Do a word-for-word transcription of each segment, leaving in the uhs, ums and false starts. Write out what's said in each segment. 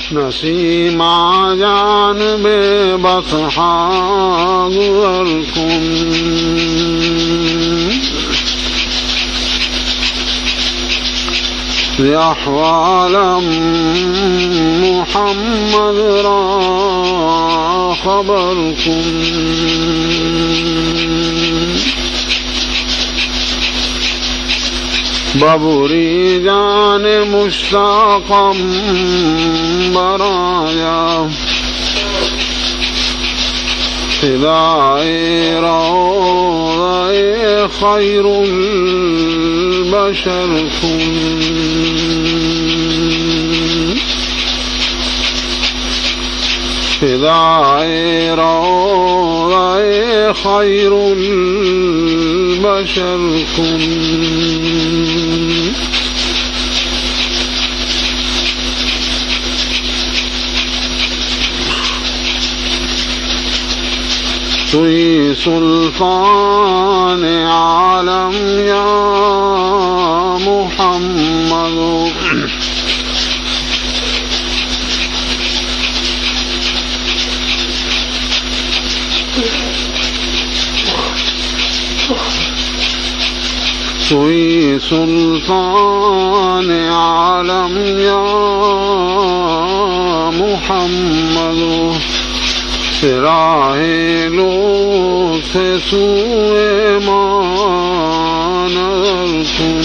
नसीमा जानबे बतहा गुज़रकुन अहवालम मुहम्मद रा खबर कुन बबुरी जाने मुश्ताक़म बराया फिदाए रौज़ाए खैरुल बशर कुन फिदाए रौज़ाए खैरुल बशर कुन तुई सुल्तान आलम या मुहम्मद तुई सुल्तान आलम या मुहम्मद राहे लुत्फ़ सूए मानज़र कुन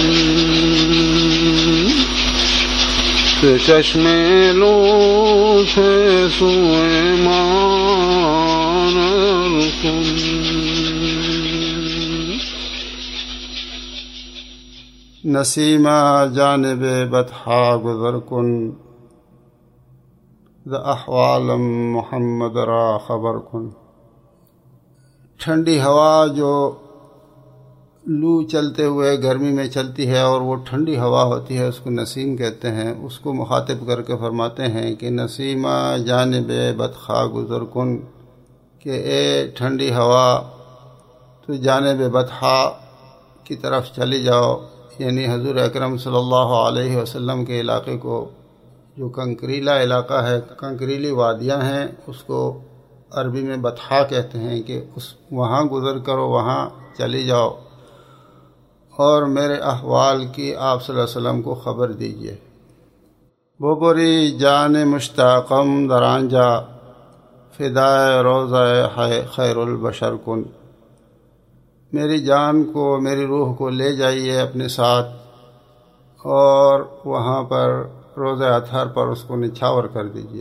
चश्मे लुत्फ़ सूए मानज़र कुन नसीमा जानिबे बतहा गुज़र कुन अहवालम मोहम्मद रा खबर कुन। ठंडी हवा जो लू चलते हुए गर्मी में चलती है और वो ठंडी हवा होती है उसको नसीम कहते हैं। उसको मुखातिब करके फरमाते हैं कि नसीमा जानिबे बतखा गुज़र कुन कि ए ठंडी हवा तो जानिबे बतहा की तरफ चली जाओ, यानी हजूर अकरम सल्लल्लाहु अलैहि वसल्लम के इलाके को जो कंकरीला इलाका है, कंकरीली वादियाँ हैं, उसको अरबी में बतहा कहते हैं कि उस वहाँ गुज़र करो, वहाँ चली जाओ और मेरे अहवाल की आप सल्लल्लाहु अलैहि वसल्लम को ख़बर दीजिए। बोबरी जान मुश्ताक़म दरांजा फ़िदाए रोज़ाए खैरुल बशर कुन। मेरी जान को, मेरी रूह को ले जाइए अपने साथ और वहाँ पर रोज़े अतहर पर उसको निछावर कर दीजिए।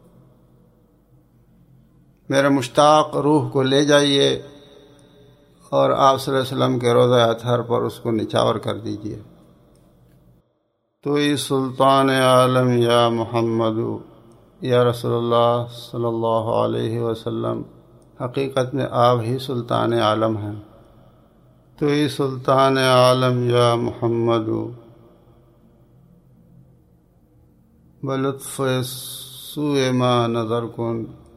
मेरे मुश्ताक़ रूह को ले जाइए और आप सल्लल्लाहु अलैहि वसल्लम के रोज़े अतहर पर उसको निछावर कर दीजिए। तो ये सुल्तान आलम या मोहम्मद या रसूलुल्लाह सल्लल्लाहु अलैहि वसल्लम, हकीकत में आप ही सुल्तान आलम हैं। तो ये सुल्तान आलम या मोहम्मद बलुत्फ़ सूए मा नज़र कुन।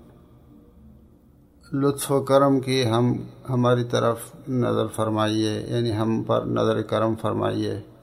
लुत्फ़ करम की हम हमारी तरफ नज़र फरमाइए, यानी हम पर नज़र करम फरमाइए।